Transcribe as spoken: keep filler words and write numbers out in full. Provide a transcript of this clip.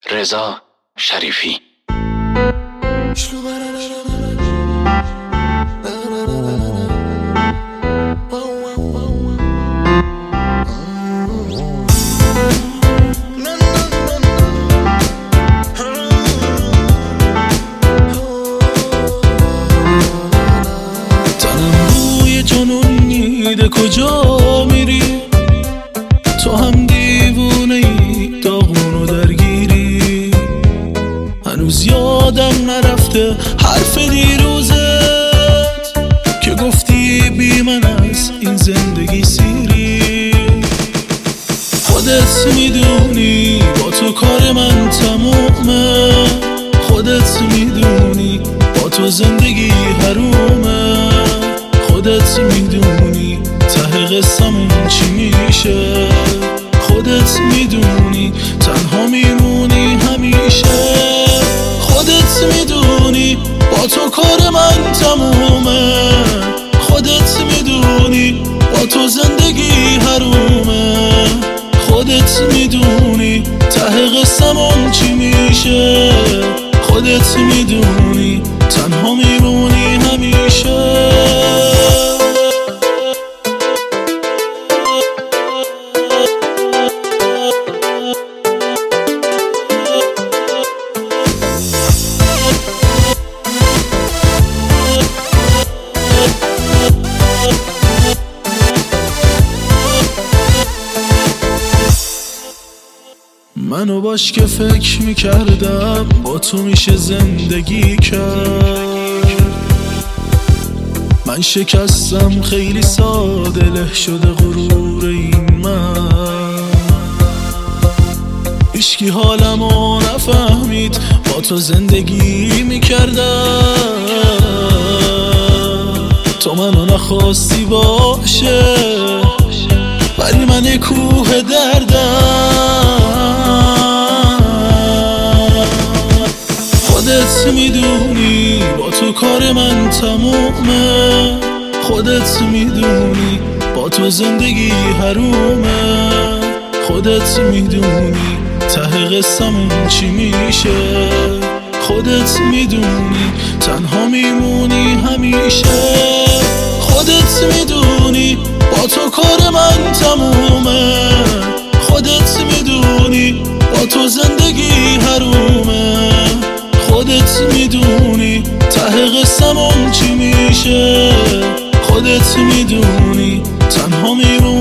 رضا شریفی. کجا میری؟ تو هم دیوونه ای، داغونو درگیری. هنوز یادم نرفته حرف دیروزت که گفتی بی من از این زندگی سیری. خودت میدونی با تو کار من تمومه، خودت میدونی با تو زندگی حرومه، خودت میدونی ته قصمون چی میشه، خودت میدونی تنها میمونی همیشه. خودت میدونی با تو کار من تمومه، خودت میدونی با تو زندگی حرومه، خودت میدونی ته قصمون چی میشه، خودت میدونی تنها میمونی همیشه. منو باش که فکر میکردم با تو میشه زندگی کرد، من شکستم خیلی ساده، له شده غرور این من. هیچکی حالمو نفهمید، با تو زندگی میکردم، تو منو نخواستی باشه ولی من کوه دردم. خودت میدونی با تو کار من تمومه، خودت میدونی با تو زندگی حرومه، خودت میدونی ته قصمون چی میشه، خودت میدونی تنها میمونی همیشه. خودت میدونی با تو کار من تمومه، خودت میدونی با تو زندگی حرومه، خودت میدونی ته قصمون چی میشه، خودت میدونی تنها میمونی